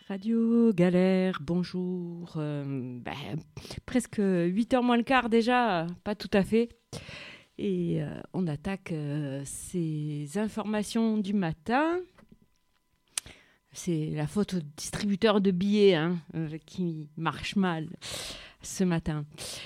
Radio Galère, bonjour. Presque 8h moins le quart déjà, pas tout à fait. Et on attaque ces informations du matin. C'est la faute au distributeur de billets qui marche mal ce matin.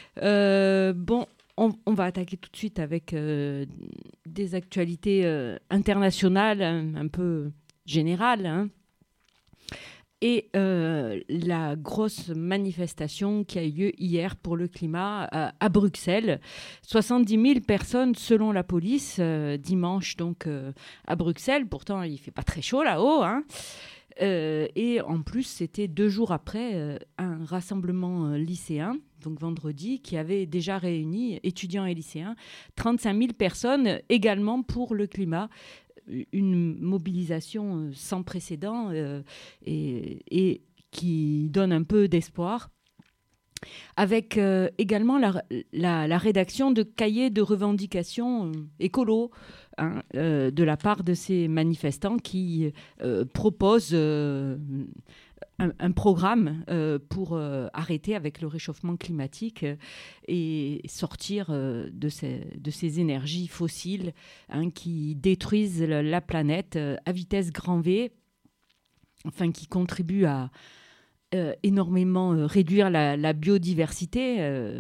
On va attaquer tout de suite avec des actualités internationales un peu générales. Et la grosse manifestation qui a eu lieu hier pour le climat à Bruxelles. 70 000 personnes selon la police, dimanche donc à Bruxelles. Pourtant, il ne fait pas très chaud là-haut. Et en plus, c'était 2 jours après un rassemblement lycéen, donc vendredi, qui avait déjà réuni, étudiants et lycéens, 35 000 personnes également pour le climat. Une mobilisation sans précédent et qui donne un peu d'espoir, avec également la rédaction de cahiers de revendications écolo de la part de ces manifestants qui proposent un programme pour arrêter avec le réchauffement climatique et sortir de ces énergies fossiles qui détruisent la planète à vitesse grand V, qui contribuent à énormément réduire la biodiversité.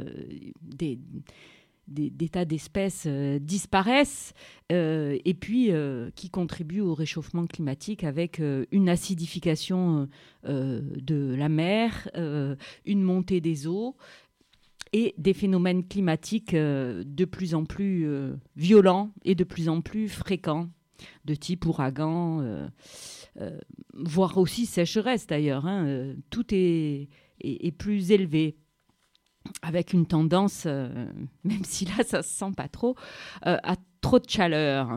Des tas d'espèces disparaissent et puis qui contribuent au réchauffement climatique avec une acidification de la mer, une montée des eaux et des phénomènes climatiques de plus en plus violents et de plus en plus fréquents, de type ouragan, voire aussi sécheresse d'ailleurs. Tout est plus élevé, avec une tendance, même si là, ça ne se sent pas trop, à trop de chaleur.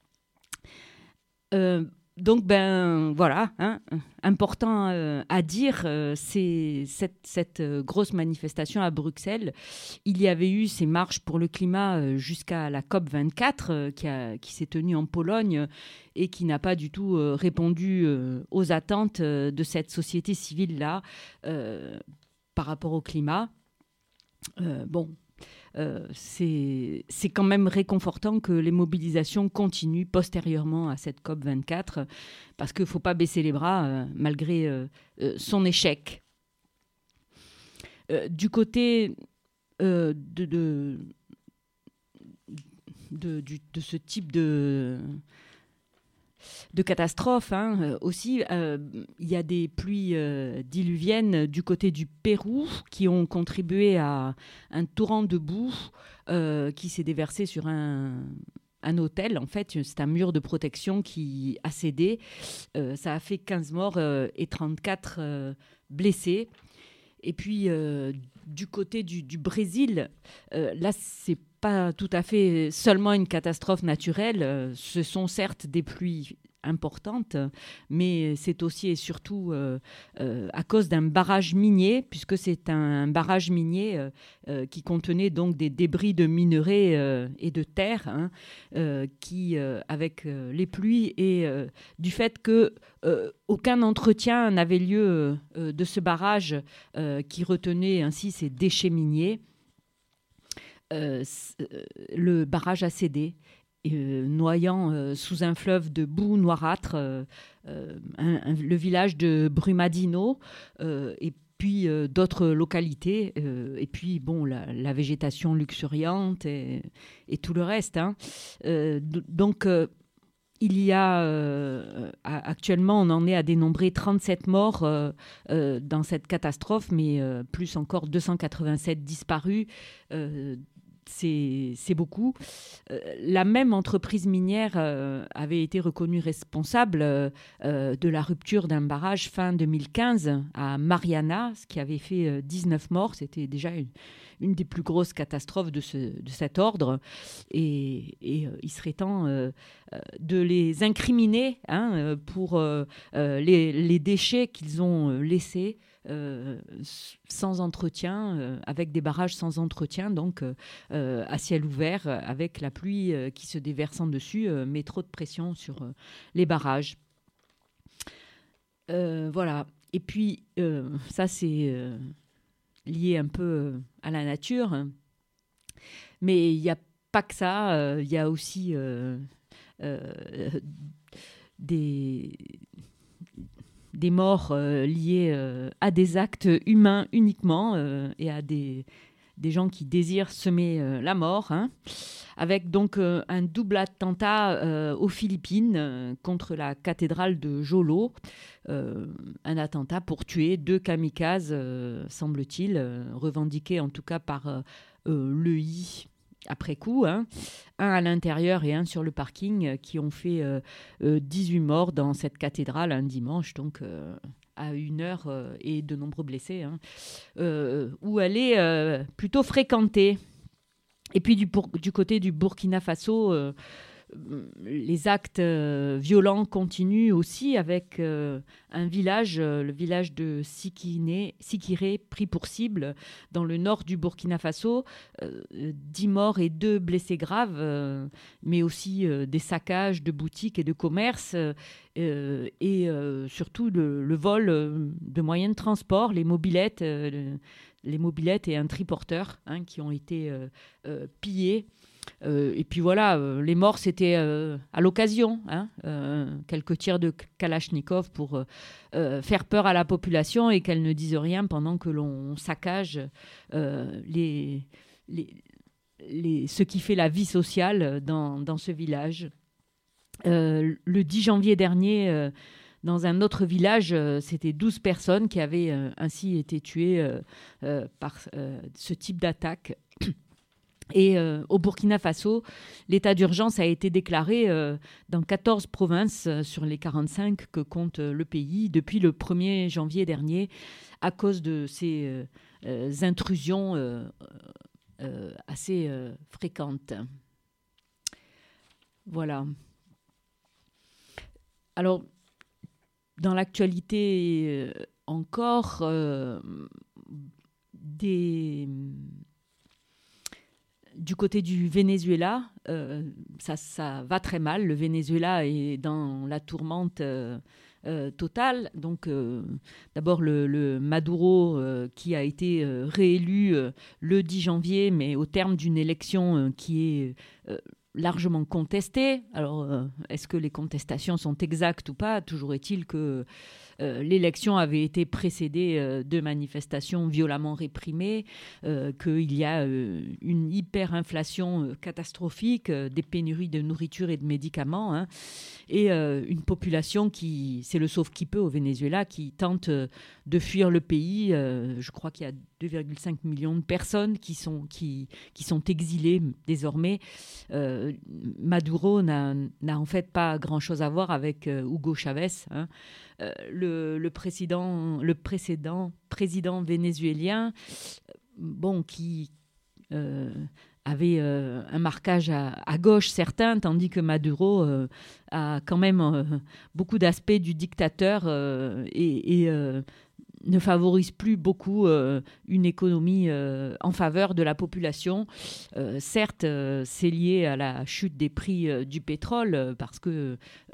Donc, voilà, important à dire, c'est cette grosse manifestation à Bruxelles. Il y avait eu ces marches pour le climat jusqu'à la COP24 qui s'est tenue en Pologne et qui n'a pas du tout répondu aux attentes de cette société civile-là par rapport au climat. C'est quand même réconfortant que les mobilisations continuent postérieurement à cette COP24 parce qu'il ne faut pas baisser les bras malgré son échec. Du côté de ce type de catastrophes aussi. Il y a des pluies diluviennes du côté du Pérou qui ont contribué à un torrent de boue qui s'est déversé sur un hôtel. En fait, c'est un mur de protection qui a cédé. Ça a fait 15 morts et 34 blessés. Et puis, du côté du Brésil, là, c'est pas tout à fait seulement une catastrophe naturelle. Ce sont certes des pluies importantes, mais c'est aussi et surtout à cause d'un barrage minier, puisque c'est un barrage minier qui contenait donc des débris de minerais et de terre, qui, avec les pluies et du fait que aucun entretien n'avait lieu de ce barrage qui retenait ainsi ces déchets miniers, le barrage a cédé, noyant sous un fleuve de boue noirâtre le village de Brumadinho et puis d'autres localités, et puis la végétation luxuriante et tout le reste. Donc, il y a actuellement, on en est à dénombrer 37 morts dans cette catastrophe, mais plus encore 287 disparus. C'est beaucoup. La même entreprise minière avait été reconnue responsable de la rupture d'un barrage fin 2015 à Mariana, ce qui avait fait 19 morts. C'était déjà une des plus grosses catastrophes de cet ordre. Et il serait temps de les incriminer pour les déchets qu'ils ont laissés sans entretien, avec des barrages sans entretien, donc à ciel ouvert, avec la pluie qui se déversant dessus, met trop de pression sur les barrages. Voilà. Et puis, ça, c'est lié un peu à la nature. Hein. Mais il n'y a pas que ça. Il y a aussi des, des morts liées à des actes humains uniquement et à des gens qui désirent semer la mort, hein, avec donc un double attentat aux Philippines contre la cathédrale de Jolo, un attentat pour tuer 2 kamikazes, semble-t-il, revendiqués en tout cas par l'EI après coup, hein, un à l'intérieur et un sur le parking, qui ont fait 18 morts dans cette cathédrale un dimanche, donc à 1 heure et de nombreux blessés, hein, où elle est plutôt fréquentée. Et puis du côté du Burkina Faso, les actes violents continuent aussi avec un village, le village de Sikiré, pris pour cible dans le nord du Burkina Faso. 10 morts et 2 blessés graves, mais aussi des saccages de boutiques et de commerces, et surtout le vol de moyens de transport, les mobylettes et un triporteur, hein, qui ont été pillés. Et puis voilà, les morts, c'était à l'occasion, hein, quelques tirs de Kalachnikov pour faire peur à la population et qu'elle ne dise rien pendant que l'on saccage ce qui fait la vie sociale dans ce village. Le 10 janvier dernier, dans un autre village, c'était 12 personnes qui avaient ainsi été tuées par ce type d'attaque. Et au Burkina Faso, l'état d'urgence a été déclaré dans 14 provinces sur les 45 que compte le pays depuis le 1er janvier dernier, à cause de ces intrusions assez fréquentes. Voilà. Alors, dans l'actualité encore, du côté du Venezuela, ça va très mal. Le Venezuela est dans la tourmente totale. Donc, d'abord, le Maduro, qui a été réélu le 10 janvier, mais au terme d'une élection qui est largement contestée. Alors, est-ce que les contestations sont exactes ou pas ? Toujours est-il que l'élection avait été précédée de manifestations violemment réprimées, qu'il y a une hyperinflation catastrophique, des pénuries de nourriture et de médicaments, hein, et une population c'est le sauve qui peut au Venezuela, qui tente de fuir le pays. Je crois qu'il y a 2,5 millions de personnes qui sont exilées désormais. Maduro n'a en fait pas grand-chose à voir avec Hugo Chavez, hein. Le précédent président vénézuélien, qui avait un marquage à gauche certain, tandis que Maduro a quand même beaucoup d'aspects du dictateur et ne favorise plus beaucoup une économie en faveur de la population. Certes, c'est lié à la chute des prix du pétrole, parce que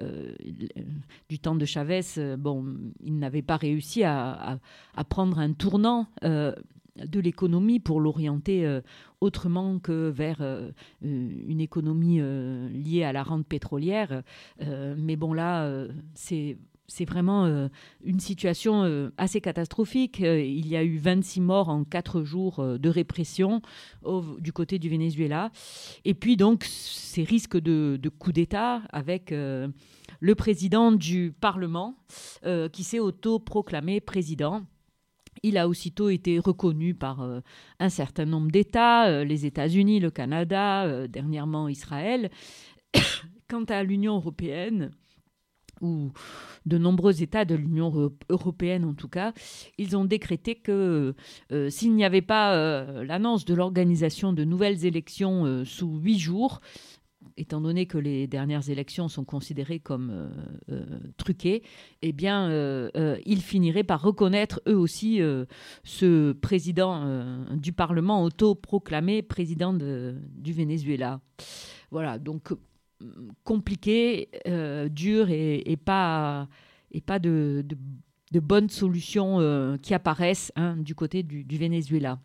du temps de Chavez, il n'avait pas réussi à prendre un tournant de l'économie pour l'orienter autrement que vers une économie liée à la rente pétrolière. Mais bon, là, c'est vraiment une situation assez catastrophique. Il y a eu 26 morts en 4 jours de répression du côté du Venezuela. Et puis donc, ces risques de coup d'État avec le président du Parlement qui s'est autoproclamé président. Il a aussitôt été reconnu par un certain nombre d'États, les États-Unis, le Canada, dernièrement Israël. Quant à l'Union européenne, ou de nombreux États de l'Union européenne en tout cas, ils ont décrété que s'il n'y avait pas l'annonce de l'organisation de nouvelles élections sous 8 jours, étant donné que les dernières élections sont considérées comme truquées, eh bien, ils finiraient par reconnaître eux aussi ce président du Parlement autoproclamé président du Venezuela. Voilà, donc compliqué, dur et pas de de bonnes solutions qui apparaissent du côté du Venezuela.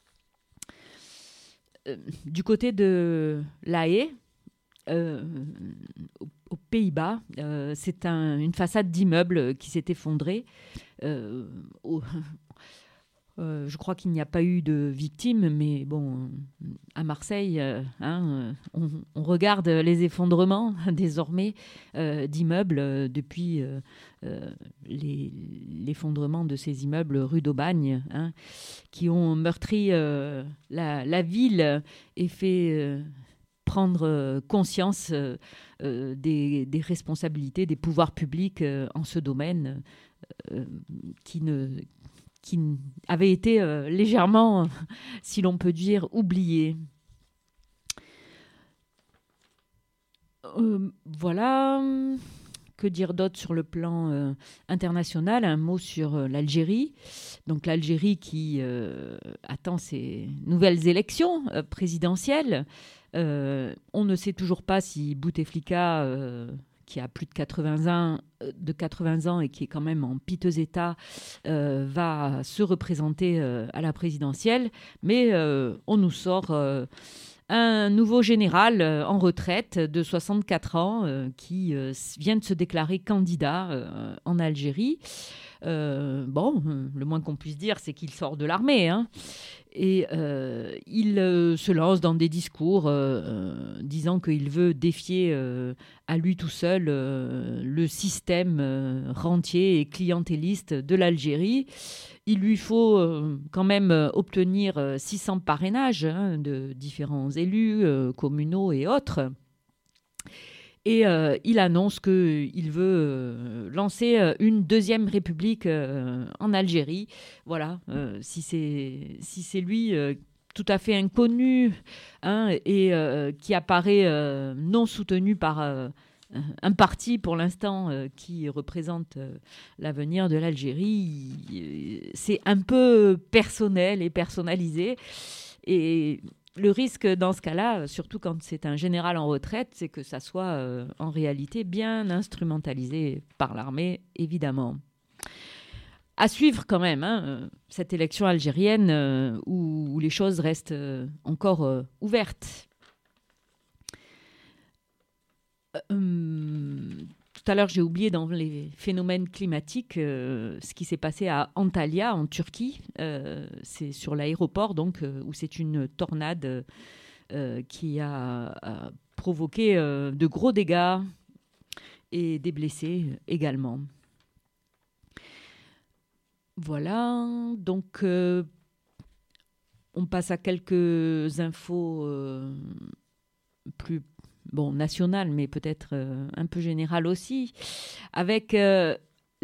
Du côté de La Haye, aux Pays-Bas, c'est une façade d'immeuble qui s'est effondrée. Je crois qu'il n'y a pas eu de victimes, mais bon, à Marseille, on regarde les effondrements désormais d'immeubles depuis l'effondrement de ces immeubles rue d'Aubagne, qui ont meurtri la ville et fait prendre conscience des responsabilités des pouvoirs publics en ce domaine qui avait été légèrement, si l'on peut dire, oublié. Voilà. Que dire d'autre sur le plan international? Un mot sur l'Algérie. Donc l'Algérie qui attend ses nouvelles élections présidentielles. On ne sait toujours pas si Bouteflika, qui a plus de 80 ans et qui est quand même en piteux état, va se représenter à la présidentielle. Mais on nous sort un nouveau général en retraite de 64 ans qui vient de se déclarer candidat en Algérie. Le moins qu'on puisse dire, c'est qu'il sort de l'armée, et il se lance dans des discours disant qu'il veut défier à lui tout seul le système rentier et clientéliste de l'Algérie. Il lui faut quand même obtenir 600 parrainages de différents élus communaux et autres. Et il annonce qu'il veut lancer une deuxième république en Algérie. Voilà, si c'est lui tout à fait inconnu et qui apparaît non soutenu par un parti pour l'instant qui représente l'avenir de l'Algérie, c'est un peu personnel et personnalisé. Et le risque dans ce cas-là, surtout quand c'est un général en retraite, c'est que ça soit en réalité bien instrumentalisé par l'armée, évidemment. À suivre quand même, cette élection algérienne où les choses restent encore ouvertes. Tout à l'heure, j'ai oublié dans les phénomènes climatiques ce qui s'est passé à Antalya, en Turquie. C'est sur l'aéroport, donc, où c'est une tornade qui a provoqué de gros dégâts et des blessés également. Voilà, donc on passe à quelques infos plus nationales, mais peut-être un peu générales aussi, avec la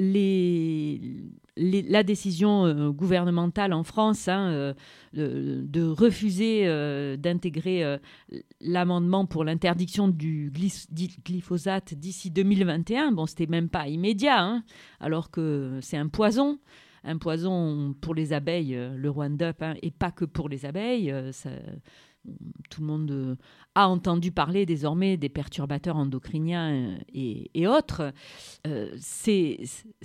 décision gouvernementale en France de refuser d'intégrer l'amendement pour l'interdiction du glyphosate d'ici 2021. Bon, c'était même pas immédiat, alors que c'est un poison pour les abeilles, le Roundup, et pas que pour les abeilles. Tout le monde a entendu parler désormais des perturbateurs endocriniens et autres. C'est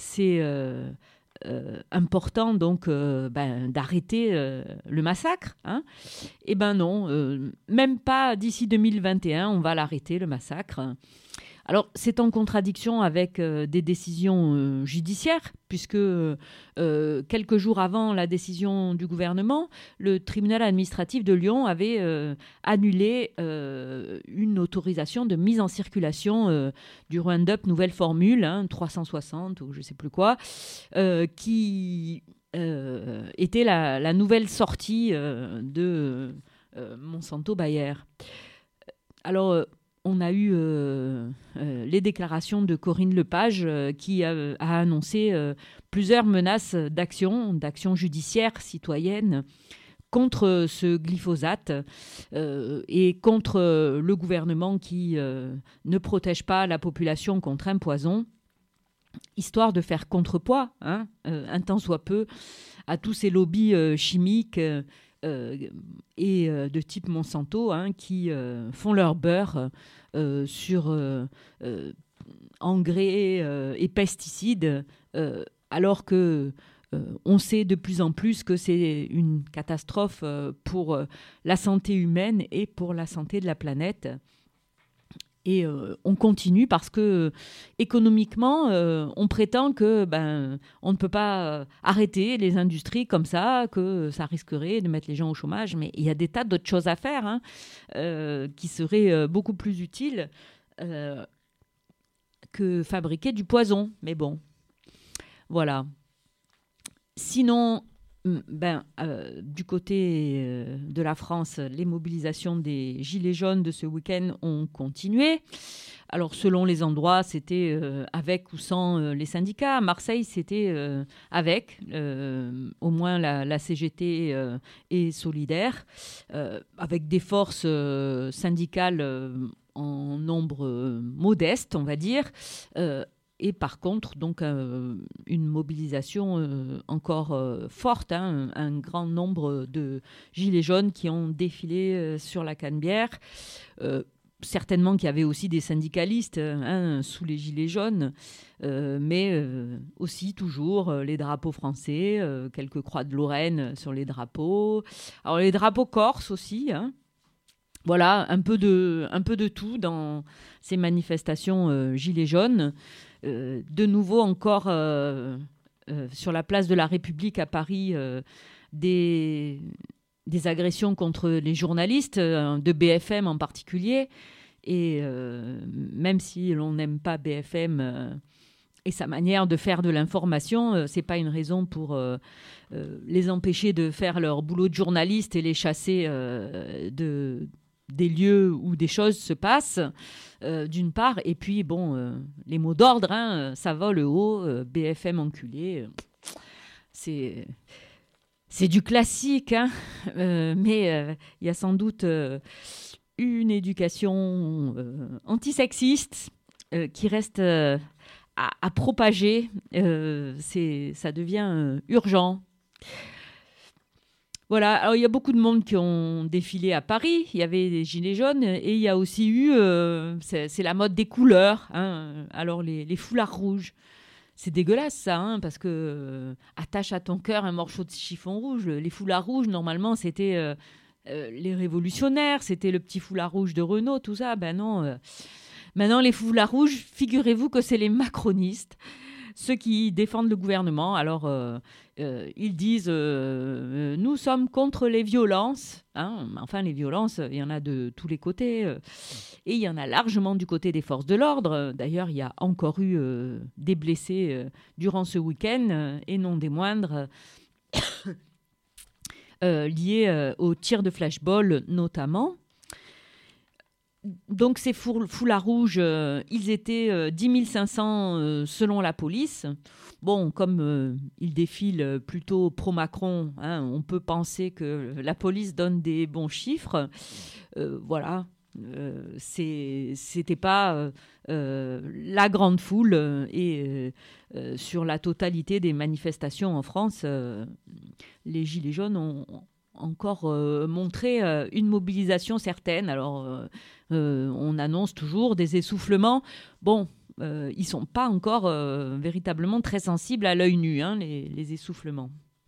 important donc d'arrêter le massacre. Eh ben non, même pas d'ici 2021, on va l'arrêter, le massacre. Alors, c'est en contradiction avec des décisions judiciaires, puisque quelques jours avant la décision du gouvernement, le tribunal administratif de Lyon avait annulé une autorisation de mise en circulation du Roundup nouvelle formule, 360 ou je ne sais plus quoi, qui était la nouvelle sortie de Monsanto Bayer. Alors, on a eu les déclarations de Corinne Lepage qui a annoncé plusieurs menaces d'action judiciaire citoyenne contre ce glyphosate et contre le gouvernement qui ne protège pas la population contre un poison, histoire de faire contrepoids, un tant soit peu, à tous ces lobbies chimiques et de type Monsanto qui font leur beurre sur engrais et pesticides alors que on sait de plus en plus que c'est une catastrophe pour la santé humaine et pour la santé de la planète. Et on continue parce que économiquement, on prétend que on ne peut pas arrêter les industries comme ça, que ça risquerait de mettre les gens au chômage. Mais il y a des tas d'autres choses à faire qui seraient beaucoup plus utiles que fabriquer du poison. Mais bon, voilà. Sinon, du côté de la France, les mobilisations des Gilets jaunes de ce week-end ont continué. Alors, selon les endroits, c'était avec ou sans les syndicats. À Marseille, c'était avec. Au moins, la CGT est solidaire, avec des forces syndicales en nombre modeste, on va dire. Et par contre, donc, une mobilisation encore forte, un grand nombre de gilets jaunes qui ont défilé sur la Canebière. Certainement qu'il y avait aussi des syndicalistes sous les gilets jaunes, mais aussi toujours les drapeaux français, quelques croix de Lorraine sur les drapeaux. Alors les drapeaux corses aussi, Voilà, un peu de tout dans ces manifestations gilets jaunes. De nouveau encore sur la place de la République à Paris, des agressions contre les journalistes, de BFM en particulier. Et même si l'on n'aime pas BFM et sa manière de faire de l'information, c'est pas une raison pour les empêcher de faire leur boulot de journaliste et les chasser des lieux où des choses se passent, d'une part, et puis les mots d'ordre, ça vole haut, BFM enculé, c'est du classique, mais il y a sans doute une éducation antisexiste qui reste à propager, ça devient urgent. Voilà, alors il y a beaucoup de monde qui ont défilé à Paris, il y avait des gilets jaunes et il y a aussi eu, c'est la mode des couleurs, alors les foulards rouges. C'est dégueulasse ça, parce que attache à ton cœur un morceau de chiffon rouge. Les foulards rouges, normalement, c'était les révolutionnaires, c'était le petit foulard rouge de Renault, tout ça. Ben non, maintenant les foulards rouges, figurez-vous que c'est les macronistes, ceux qui défendent le gouvernement. Alors, ils disent nous sommes contre les violences. Enfin, les violences, il y en a de tous les côtés. Et il y en a largement du côté des forces de l'ordre. D'ailleurs, il y a encore eu des blessés durant ce week-end, et non des moindres, liés aux tirs de flashball notamment. Donc ces foulards rouges, ils étaient 10 500 selon la police. Bon, comme ils défilent plutôt pro-Macron, on peut penser que la police donne des bons chiffres. Voilà, c'était pas la grande foule. Et sur la totalité des manifestations en France, les Gilets jaunes ont encore montré une mobilisation certaine. Alors, on annonce toujours des essoufflements. Bon, ils ne sont pas encore véritablement très sensibles à l'œil nu, les essoufflements.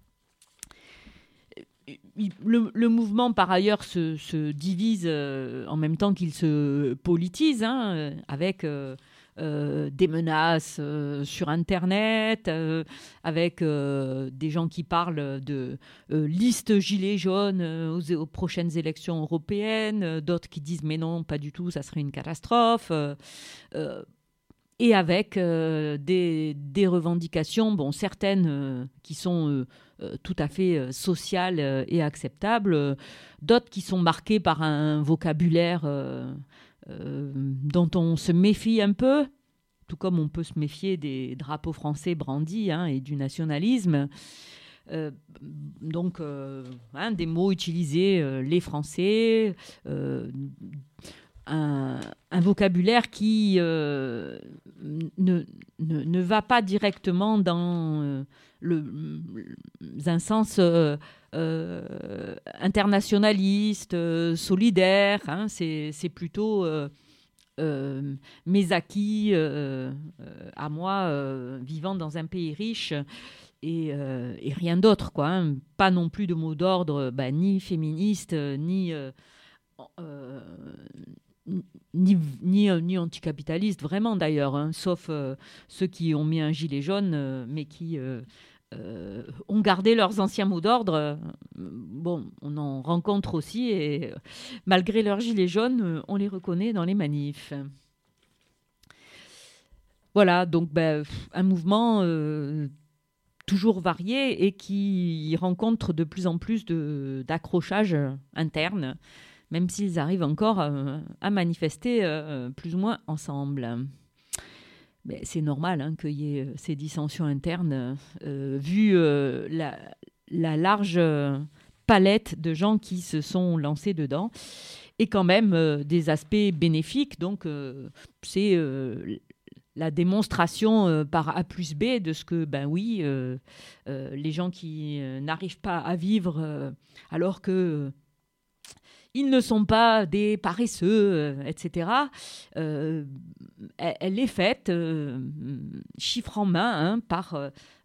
Le mouvement, par ailleurs, se divise en même temps qu'il se politise, avec des menaces sur Internet, avec des gens qui parlent de liste gilets jaunes aux prochaines élections européennes, d'autres qui disent mais non, pas du tout, ça serait une catastrophe. Et avec des revendications, certaines qui sont tout à fait sociales et acceptables, d'autres qui sont marquées par un vocabulaire dont on se méfie un peu, tout comme on peut se méfier des drapeaux français brandis et du nationalisme. Donc, des mots utilisés, les Français, un vocabulaire qui ne va pas directement dans un sens internationaliste, solidaire. C'est plutôt mes acquis à moi, vivant dans un pays riche et rien d'autre, quoi. Hein. Pas non plus de mot d'ordre, ni féministe, euh, ni anticapitaliste, vraiment d'ailleurs, hein, sauf ceux qui ont mis un gilet jaune, mais qui ont gardé leurs anciens mots d'ordre. Bon, on en rencontre aussi, et malgré leur gilet jaune, on les reconnaît dans les manifs. Voilà, donc un mouvement toujours varié et qui rencontre de plus en plus d'accrochages internes, même s'ils arrivent encore à manifester plus ou moins ensemble. Mais c'est normal, hein, qu'il y ait ces dissensions internes, vu la large palette de gens qui se sont lancés dedans, et quand même des aspects bénéfiques. Donc, c'est la démonstration par A plus B de ce que, les gens qui n'arrivent pas à vivre alors que ils ne sont pas des paresseux, etc. Elle est faite, chiffre en main, hein, par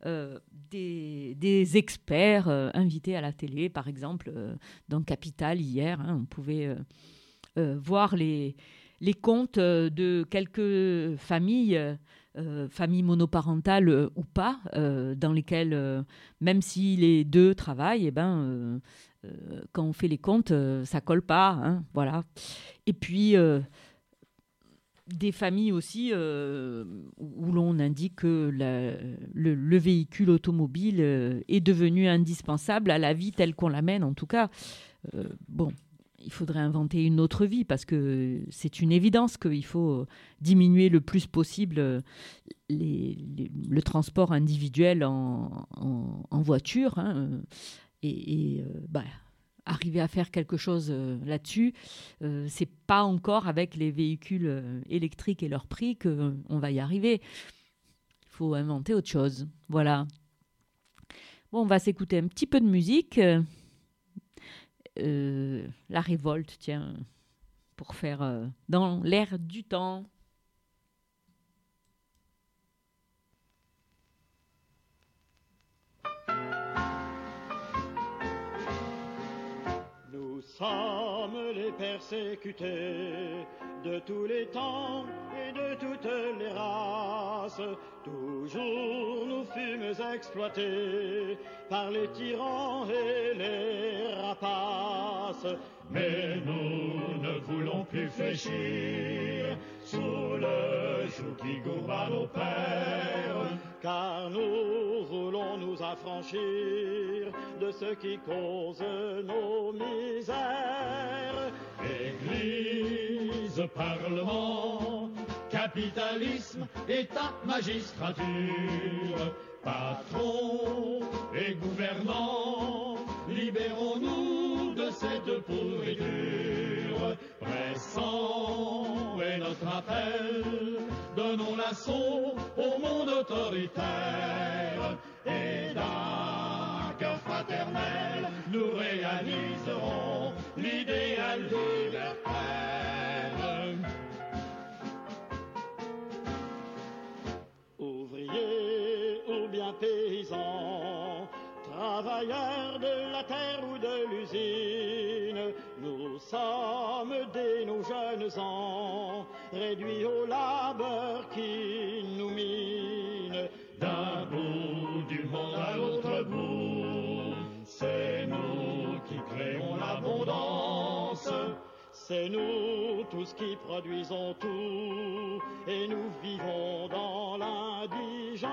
des experts invités à la télé. Par exemple, dans Capital, hier, hein, on pouvait voir les comptes de quelques familles, familles monoparentales ou pas, dans lesquelles, même si les deux travaillent, quand on fait les comptes, ça colle pas, hein, voilà. Et puis des familles aussi où l'on indique que le véhicule automobile est devenu indispensable à la vie telle qu'on la mène, en tout cas. Il faudrait inventer une autre vie, parce que c'est une évidence qu'il faut diminuer le plus possible le transport individuel en voiture, hein, arriver à faire quelque chose là-dessus, c'est pas encore avec les véhicules électriques et leur prix qu'on va y arriver. Il faut inventer autre chose. Voilà. Bon, on va s'écouter un petit peu de musique. La révolte, tiens, pour faire dans l'air du temps. Nous sommes les persécutés de tous les temps et de toutes les races. Toujours nous fûmes exploités par les tyrans et les rapaces. Mais nous ne voulons plus fléchir sous le joug qui gourba nos pères, car nous voulons nous affranchir de ce qui cause nos misères. Église, Parlement, capitalisme, État, magistrature, patron et gouvernants, libérons-nous de cette pourriture. Pressant est notre appel, donnons l'assaut au monde autoritaire, et d'un cœur fraternel, nous réaliserons l'idéal libertaire. Ouvriers ou bien paysans, travailleurs de la terre ou de l'usine, nous sommes dès nos jeunes ans réduits au labeur qui nous mine. D'un bout du monde à l'autre bout, c'est nous qui créons l'abondance. C'est nous tous qui produisons tout, et nous vivons dans l'indigence.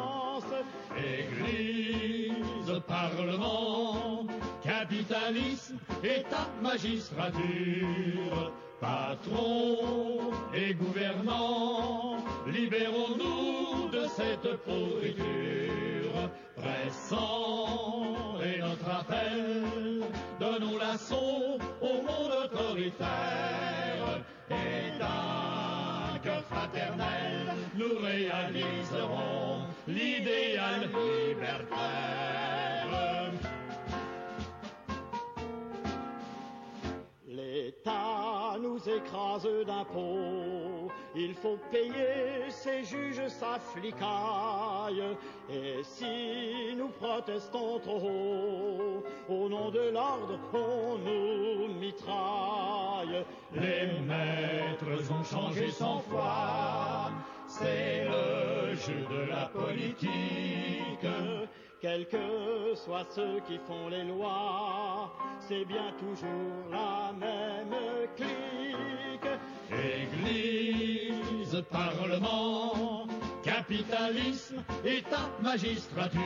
Église, Parlement, capitalisme, État, magistrature, patron et gouvernants, libérons-nous de cette pourriture. Pressant est notre appel, donnons l'assaut au monde autoritaire, et d'un cœur fraternel, nous réaliserons l'idéal libertaire. L'État nous nous écrase d'impôts. Il faut payer ses juges, sa flicaille. Et si nous protestons trop haut, au nom de l'ordre, on nous mitraille. Les maîtres ont changé 100 fois, c'est le jeu de la politique. Quels que soient ceux qui font les lois, c'est bien toujours la même clique. Église, parlement, capitalisme, État, magistrature,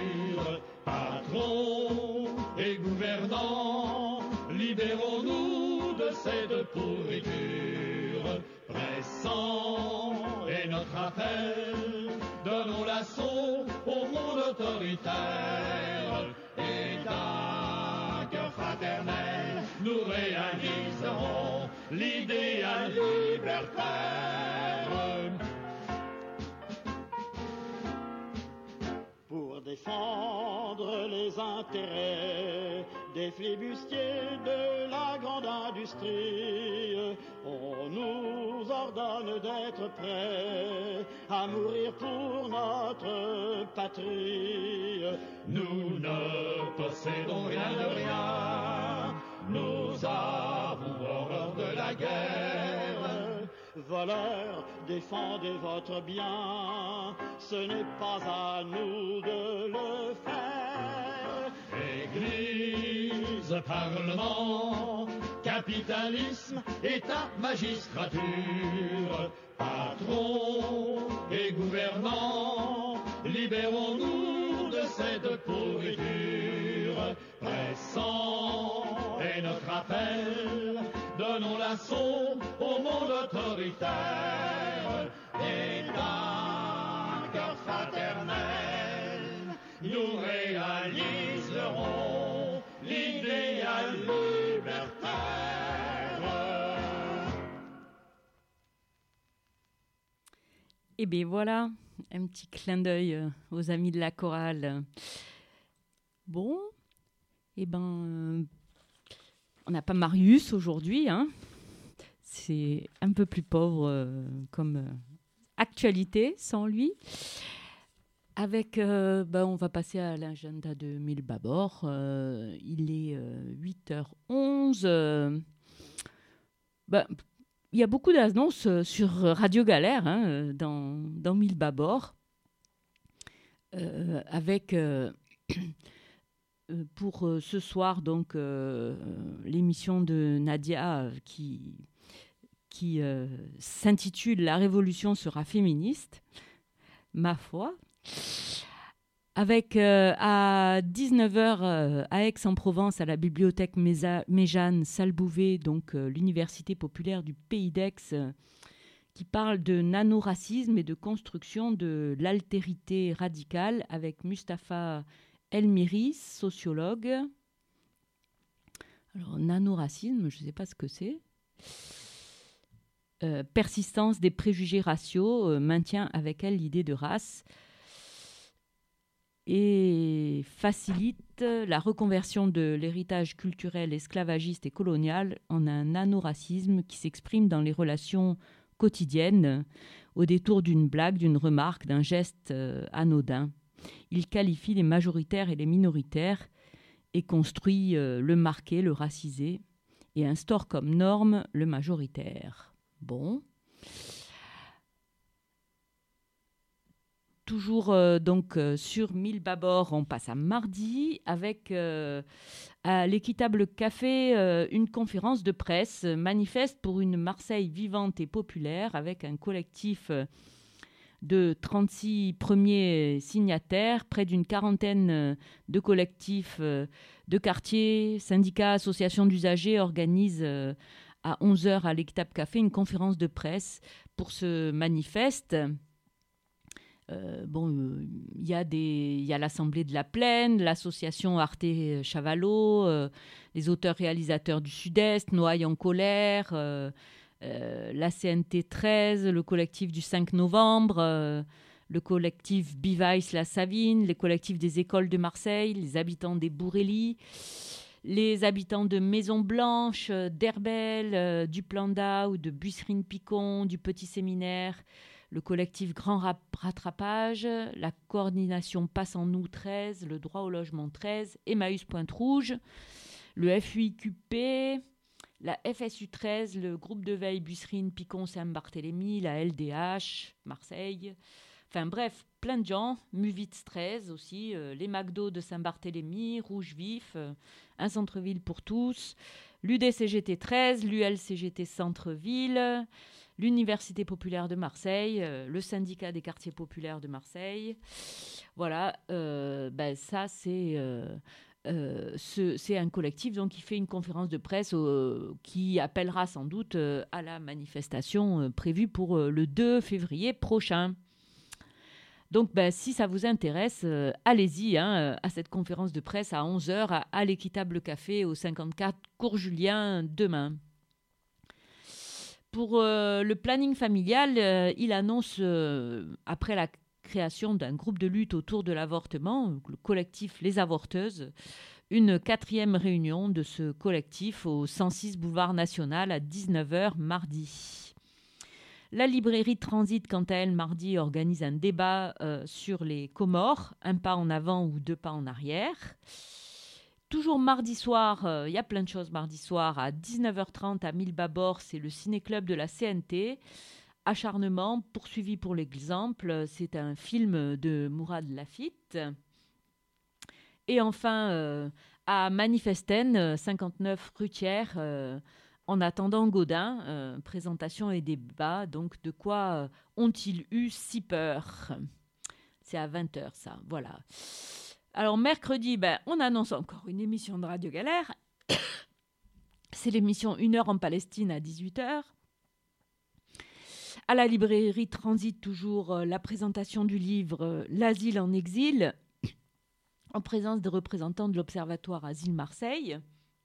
patrons et gouvernants, libérons-nous de cette pourriture. Pressant est notre appel, donnons l'assaut au monde autoritaire. Et d'un cœur fraternel, nous réaliserons l'idéal libertaire. Pour défendre les intérêts des flibustiers de la grande industrie, on nous ordonne d'être prêts à mourir pour notre patrie. Nous ne possédons rien de rien, nous avons horreur de la guerre. Voleurs, défendez votre bien, ce n'est pas à nous de le faire. Église, parlement, capitalisme, État, magistrature, patrons et gouvernants, libérons-nous de cette pourriture. Pressant est notre appel, donnons l'assaut au monde autoritaire. Et d'un cœur fraternel, nous réaliserons l'idéal libertaire. Et bien voilà, un petit clin d'œil aux amis de la chorale. Bon, et ben, on n'a pas Marius aujourd'hui, hein. C'est un peu plus pauvre comme actualité sans lui. Avec, on va passer à l'agenda de Mille Babor. Il est 8h11. Il y a beaucoup d'annonces sur Radio Galère, hein, dans Mille Babor. Avec pour ce soir donc l'émission de Nadia qui s'intitule La Révolution sera féministe, ma foi. Avec à 19h à Aix-en-Provence, à la bibliothèque Méjane, salle Bouvet, donc l'université populaire du Pays d'Aix, qui parle de nanoracisme et de construction de l'altérité radicale avec Mustapha Elmiri, sociologue. Alors, nanoracisme, je ne sais pas ce que c'est. Persistance des préjugés raciaux, maintient avec elle l'idée de race et facilite la reconversion de l'héritage culturel esclavagiste et colonial en un nanoracisme qui s'exprime dans les relations quotidiennes, au détour d'une blague, d'une remarque, d'un geste anodin. Il qualifie les majoritaires et les minoritaires et construit le marqué, le racisé, et instaure comme norme le majoritaire. Bon. Toujours sur Mille Babor, on passe à mardi avec à l'Équitable Café une conférence de presse manifeste pour une Marseille vivante et populaire avec un collectif de 36 premiers signataires, près d'une quarantaine de collectifs de quartiers, syndicats, associations d'usagers organisent à 11h à l'Équitable Café une conférence de presse pour ce manifeste. Il y a l'Assemblée de la Plaine, l'association Arte Chavalot, les auteurs-réalisateurs du Sud-Est, Noailles en colère, la CNT 13, le collectif du 5 novembre, le collectif Bivaïs La Savine, les collectifs des écoles de Marseille, les habitants des Bourrellis, Les habitants de Maison-Blanche, d'Herbel, du Planda ou de Buisserine-Picon, du Petit Séminaire, le collectif Grand Rattrapage, la coordination Passe en nous 13, le droit au logement 13, Emmaüs Pointe-Rouge, le FUIQP, la FSU 13, le groupe de veille Buisserine-Picon Saint-Barthélemy, la LDH, Marseille. Enfin bref, plein de gens, Muvitz 13 aussi, les McDo de Saint-Barthélemy, Rouge Vif, un centre-ville pour tous, l'UDCGT 13, l'ULCGT Centre-Ville, l'Université populaire de Marseille, le syndicat des quartiers populaires de Marseille. Voilà, ça c'est un collectif donc, qui fait une conférence de presse qui appellera sans doute à la manifestation prévue pour le 2 février prochain. Donc, si ça vous intéresse, allez-y à cette conférence de presse à 11h à l'Équitable Café au 54 Cours Julien demain. Pour le planning familial, il annonce, après la création d'un groupe de lutte autour de l'avortement, le collectif Les Avorteuses, une 4e réunion de ce collectif au 106 Boulevard National à 19h mardi. La librairie Transit, quant à elle, mardi, organise un débat sur les Comores, un pas en avant ou 2 pas en arrière. Toujours mardi soir, il y a plein de choses mardi soir, à 19h30 à Mille-Babor, c'est le ciné-club de la CNT. Acharnement, poursuivi pour l'exemple, c'est un film de Mourad Lafitte. Et enfin, à Manifesten, 59 rue Thiers, en attendant Gaudin, présentation et débat, donc de quoi ont-ils eu si peur ? C'est à 20h ça, voilà. Alors mercredi, on annonce encore une émission de Radio Galère. C'est l'émission 1h en Palestine à 18h. À la librairie Transit, toujours la présentation du livre L'asile en exil, en présence des représentants de l'Observatoire Asile Marseille.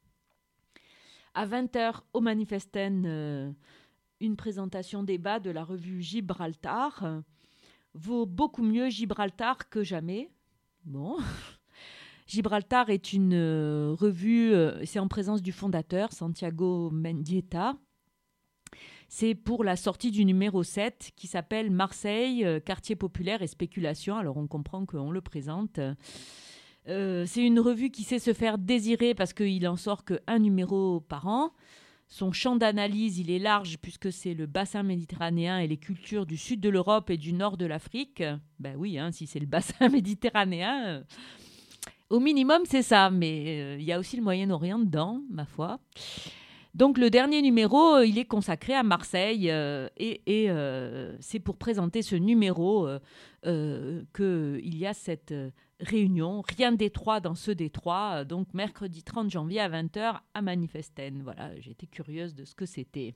À 20h, au Manifesten, une présentation débat de la revue Gibraltar. Vaut beaucoup mieux Gibraltar que jamais. Bon. Gibraltar est une revue, c'est en présence du fondateur, Santiago Mendieta. C'est pour la sortie du numéro 7 qui s'appelle Marseille, quartier populaire et spéculation. Alors on comprend qu'on le présente. C'est une revue qui sait se faire désirer parce qu'il en sort qu'un numéro par an. Son champ d'analyse, il est large puisque c'est le bassin méditerranéen et les cultures du sud de l'Europe et du nord de l'Afrique. Ben oui, si c'est le bassin méditerranéen, au minimum c'est ça. Mais il y a aussi le Moyen-Orient dedans, ma foi. Donc le dernier numéro, il est consacré à Marseille et c'est pour présenter ce numéro qu'il y a cette réunion, rien d'étroit dans ce détroit, donc mercredi 30 janvier à 20h à Manifesten. Voilà, j'étais curieuse de ce que c'était.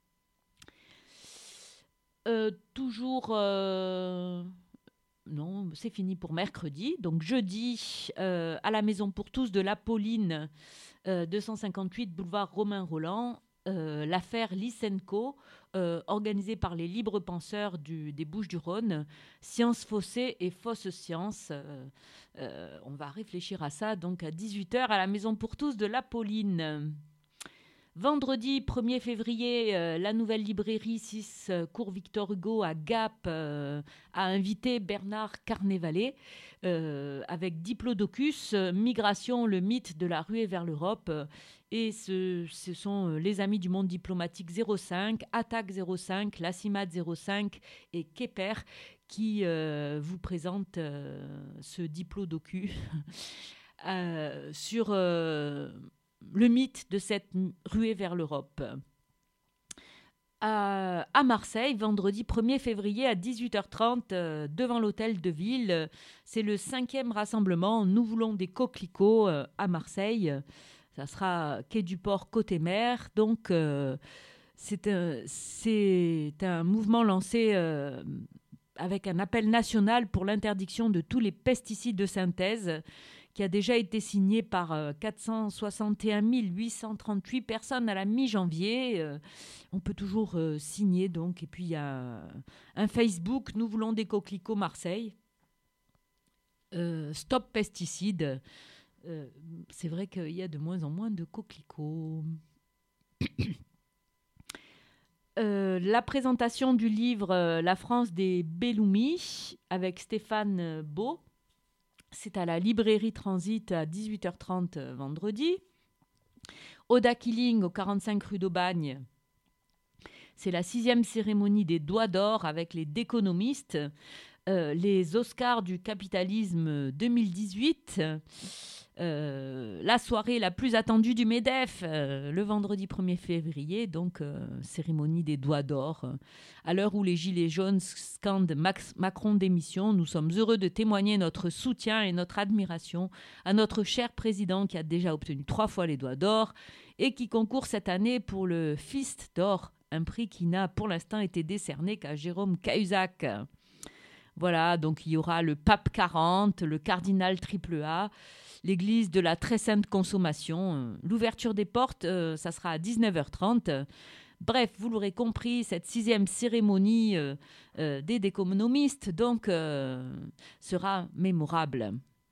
Toujours... Non, c'est fini pour mercredi. Donc jeudi, à la Maison pour tous de l'Apolline, 258 boulevard Romain Roland, l'affaire Lysenko, organisée par les libres penseurs des Bouches-du-Rhône, sciences faussées et fausses sciences. On va réfléchir à ça donc à 18h à la Maison pour tous de l'Apolline. Vendredi 1er février, la nouvelle librairie 6 Cours Victor Hugo à Gap a invité Bernard Carnavalet avec Diplodocus, Migration, le mythe de la ruée vers l'Europe. Et ce sont les amis du monde diplomatique 05, Attaque 05, La Cimade 05 et Kepper qui vous présentent ce Diplodocus sur... le mythe de cette ruée vers l'Europe. À Marseille, vendredi 1er février à 18h30, devant l'hôtel de ville, c'est le 5e rassemblement « Nous voulons des coquelicots » à Marseille. Ça sera quai du port côté mer. Donc, c'est un mouvement lancé avec un appel national pour l'interdiction de tous les pesticides de synthèse qui a déjà été signé par 461 838 personnes à la mi-janvier. On peut toujours signer, donc. Et puis, il y a un Facebook, Nous voulons des coquelicots Marseille. Stop pesticides. C'est vrai qu'il y a de moins en moins de coquelicots. La présentation du livre La France des Belloumi avec Stéphane Beau, c'est à la librairie Transit à 18h30 vendredi. Oda Killing au 45 rue d'Aubagne, c'est la 6e cérémonie des Doigts d'Or avec les Déconomistes, les Oscars du capitalisme 2018. La soirée la plus attendue du MEDEF, le vendredi 1er février, donc cérémonie des Doigts d'Or. À l'heure où les Gilets jaunes scandent Macron démission, nous sommes heureux de témoigner notre soutien et notre admiration à notre cher président qui a déjà obtenu 3 fois les Doigts d'Or et qui concourt cette année pour le Fist d'Or, un prix qui n'a pour l'instant été décerné qu'à Jérôme Cahuzac. Voilà, donc il y aura le pape 40, le cardinal AAA, l'église de la très sainte consommation. L'ouverture des portes, ça sera à 19h30. Bref, vous l'aurez compris, cette 6e cérémonie des Déconomistes donc, sera mémorable.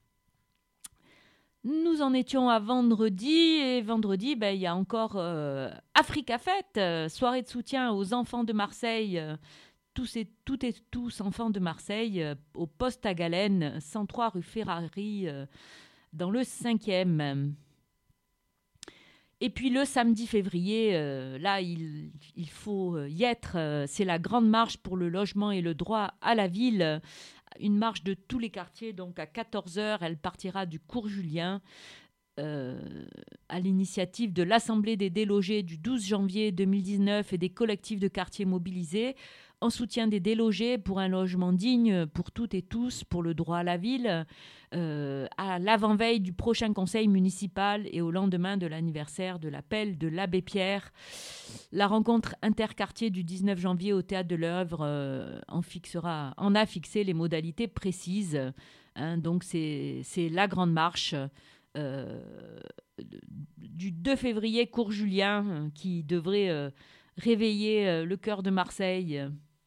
Nous en étions à vendredi, et vendredi, il y a encore Africa Fête, soirée de soutien aux enfants de Marseille, tous enfants de Marseille, au poste à Galène, 103 rue Ferrari, dans le 5e. Et puis le samedi février, là, il faut y être. C'est la grande marche pour le logement et le droit à la ville. Une marche de tous les quartiers, donc à 14h, elle partira du cours Julien à l'initiative de l'Assemblée des délogés du 12 janvier 2019 et des collectifs de quartiers mobilisés en soutien des délogés pour un logement digne pour toutes et tous, pour le droit à la ville, à l'avant-veille du prochain conseil municipal et au lendemain de l'anniversaire de l'appel de l'abbé Pierre. La rencontre interquartier du 19 janvier au Théâtre de l'Œuvre en a fixé les modalités précises. Donc c'est la grande marche du 2 février, cours Julien, qui devrait réveiller le cœur de Marseille.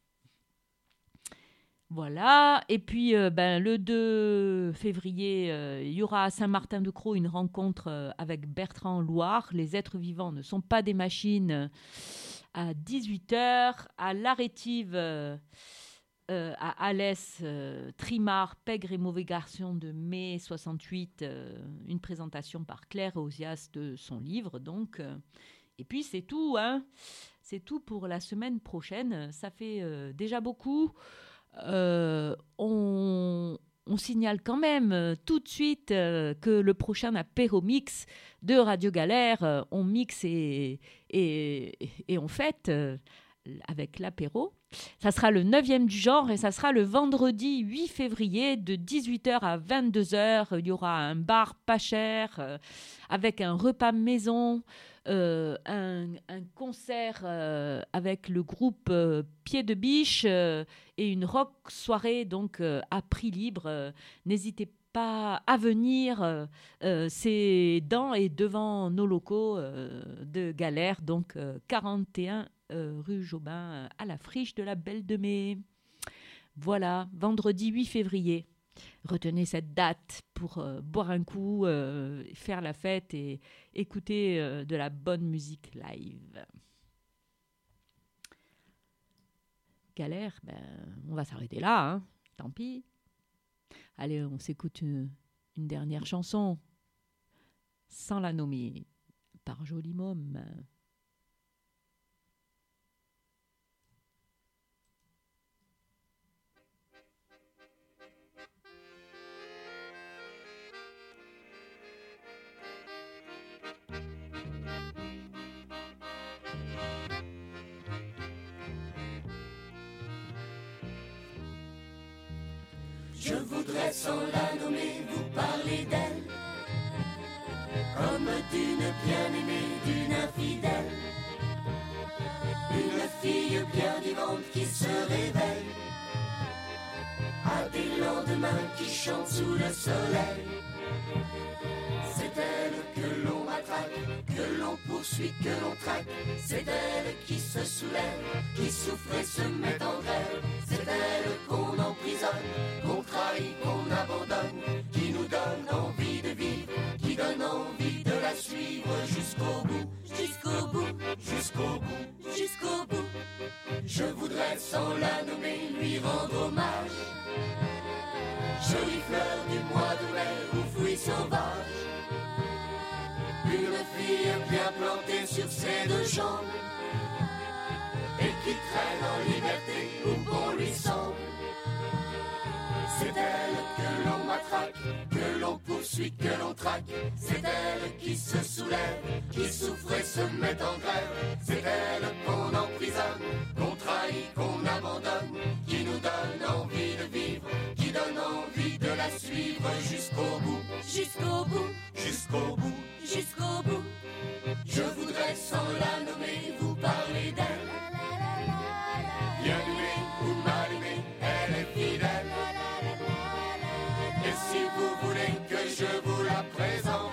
Voilà, et puis le 2 février, il y aura à Saint-Martin-de-Crau une rencontre avec Bertrand Loire. Les êtres vivants ne sont pas des machines, à 18h, à l'Arétive, à Alès, Trimard, Pègre et Mauvais Garçon de mai 68, une présentation par Claire Osias de son livre, donc. Et puis c'est tout, hein. C'est tout pour la semaine prochaine. Ça fait déjà beaucoup. On signale quand même tout de suite que le prochain apéro mix de Radio Galère, on mixe et on fête avec l'apéro. Ça sera le 9e du genre et ça sera le vendredi 8 février de 18h à 22h. Il y aura un bar pas cher avec un repas maison, un concert avec le groupe Pied de Biche et une rock soirée donc à prix libre. N'hésitez pas à venir, c'est dans et devant nos locaux de Galère, donc 41 rue Jobin à la friche de la Belle de Mai. Voilà, vendredi 8 février. Retenez cette date pour boire un coup, faire la fête et écouter de la bonne musique live. Galère, on va s'arrêter là, hein. Tant pis. Allez, on s'écoute une dernière chanson, sans la nommer, par Joli Môme. Je voudrais sans la nommer vous parler d'elle, comme d'une bien-aimée, d'une infidèle, une fille bien vivante qui se réveille à des lendemains qui chantent sous le soleil. C'est elle que l'on matraque, que l'on poursuit, que l'on traque. C'est elle qui se soulève, qui souffre et se met en grève. C'est elle qu'on emprisonne, qu'on trahit, qu'on abandonne, qui nous donne envie de vivre, rendre hommage. Jolie fleur du mois de mai ou fruit sauvage. Une fille bien plantée sur ses deux jambes et qui traîne en liberté où bon lui semble. C'est elle que l'on matraque, que l'on poursuit, que l'on traque. C'est elle qui se soulève, qui souffre et se met en grève. C'est elle qu'on emprisonne, qu'on trahit, qu'on abandonne, qui nous donne envie de vivre, qui donne envie de la suivre jusqu'au bout. Jusqu'au bout, jusqu'au bout, jusqu'au bout. Je voudrais sans la nommer vous parler d'elle. Bien aimée ou mal aimée, elle est fidèle. Et si vous voulez que je vous la présente,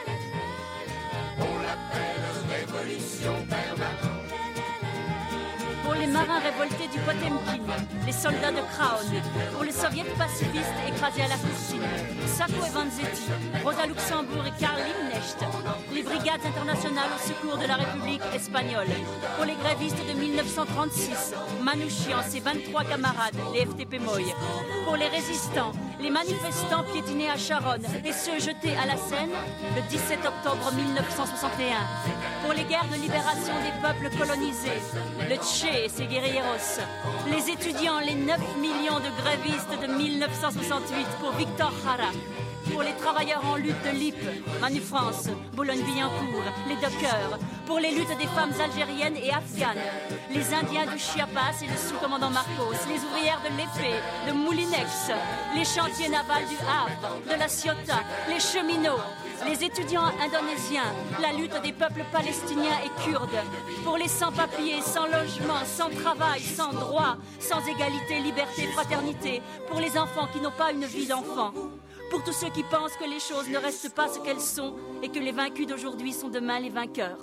on l'appelle Révolution permanente. Pour les marins révoltés du Potemkin, les soldats de Crown, pour les soviets pacifistes écrasés à la Courtine, Sacco et Vanzetti, Rosa Luxembourg et Karl Liebknecht, les brigades internationales au secours de la République espagnole, pour les grévistes de 1936, Manouchian, ses 23 camarades, les FTP Moy, pour les résistants, les manifestants piétinés à Charonne et ceux jetés à la Seine le 17 octobre 1961, pour les guerres de libération des peuples colonisés, le Che et ses guerrilleros, les étudiants, les 9 millions de grévistes de 1968 pour Victor Jara, pour les travailleurs en lutte de l'IP, Manu France, Boulogne-Billancourt, les dockers, pour les luttes des femmes algériennes et afghanes, les Indiens du Chiapas et le sous-commandant Marcos, les ouvrières de l'Épée, de Moulinex, les chantiers navals du Havre, de la Ciotat, les cheminots, les étudiants indonésiens, la lutte des peuples palestiniens et kurdes, pour les sans-papiers, sans logement, sans travail, sans droit, sans égalité, liberté, fraternité, pour les enfants qui n'ont pas une vie d'enfant. Pour tous ceux qui pensent que les choses ne restent pas ce qu'elles sont et que les vaincus d'aujourd'hui sont demain les vainqueurs.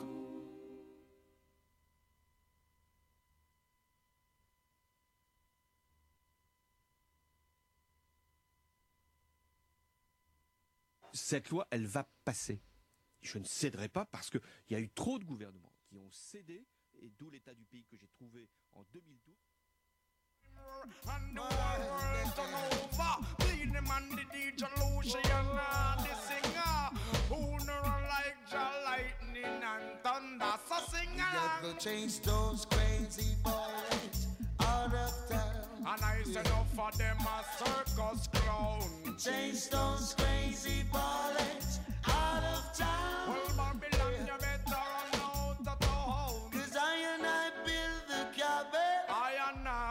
Cette loi, elle va passer. Je ne céderai pas parce qu'il y a eu trop de gouvernements qui ont cédé, et d'où l'état du pays que j'ai trouvé en 2012. And the whole world turn over. Bleed them and the DJ Lucian and the singer. Who never like Jah lightning and thunder. So sing along. We got to change those crazy boys out of town. And I said enough for them a circus clown. Change those crazy boys out of town. Well, Babylon, you better run out of town. 'Cause I and I build the cabin. I and I